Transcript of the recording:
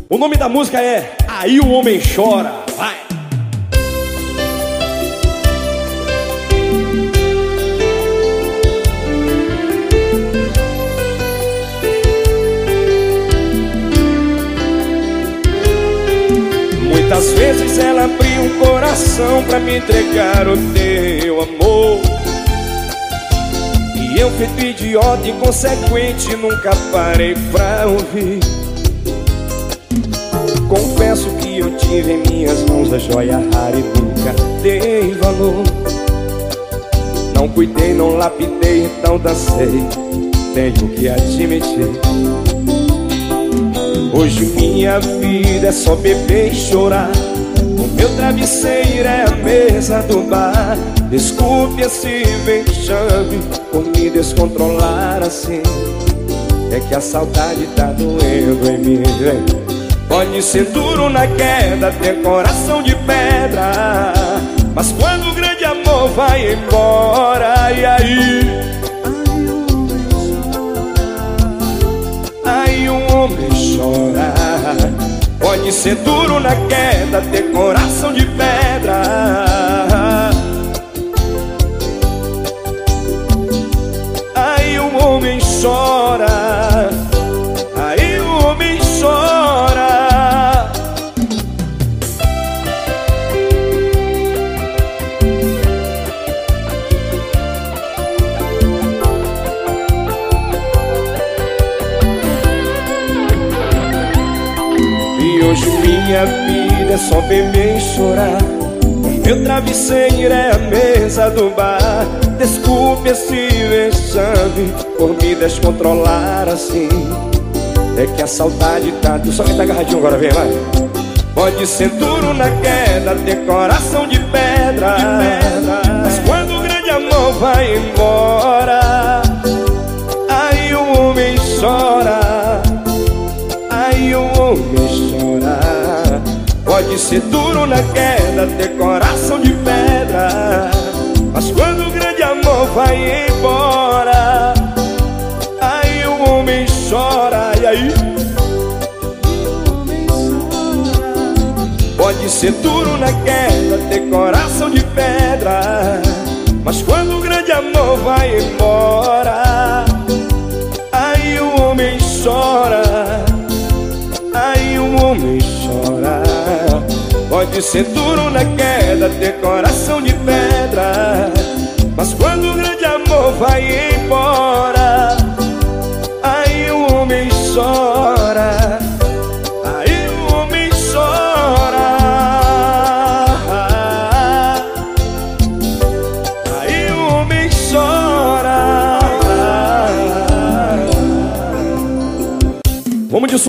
O nome da música é Aí o Homem Chora. Vai! Muitas vezes ela abriu um coração pra me entregar o teu amor, e eu, feito idiota inconsequente, nunca parei pra ouvir. Confesso que eu tive em minhas mãos a joia rara e nunca dei valor. Não cuidei, não lapidei, então dancei, tenho que admitir. Hoje minha vida é só beber e chorar. O meu travesseiro é a mesa do bar. Desculpe esse vexame por me descontrolar assim. É que a saudade tá doendo em mim. Pode ser duro na queda, ter coração de pedra, mas quando o grande amor vai embora, e aí? Aí o homem chora. Pode ser duro na queda, ter coração de pedra, aí o homem chora. Aí o homem chora. E hoje minha vida é só beber e chorar. O meu travesseiro é a mesa do bar. Desculpe esse vexame por me descontrolar assim. É que a saudade tá... Só quem tá agarradinho agora, vem, vai. Pode ser duro na queda, ter coração de pedra, mas quando o grande amor vai embora, aí o homem chora. Aí o homem chora. Pode ser duro na queda, ter coração de pedra, mas quando o grande amor vai embora, aí o homem chora. E aí? Pode ser duro na queda, ter coração de pedra, mas quando o grande amor vai embora, aí o homem chora. Aí o homem chora. Pode ser duro na queda, ter coração de pedra, mas quando o grande amor vai embora, aí o homem chora. Aí o homem chora. Aí o homem chora. Vamos de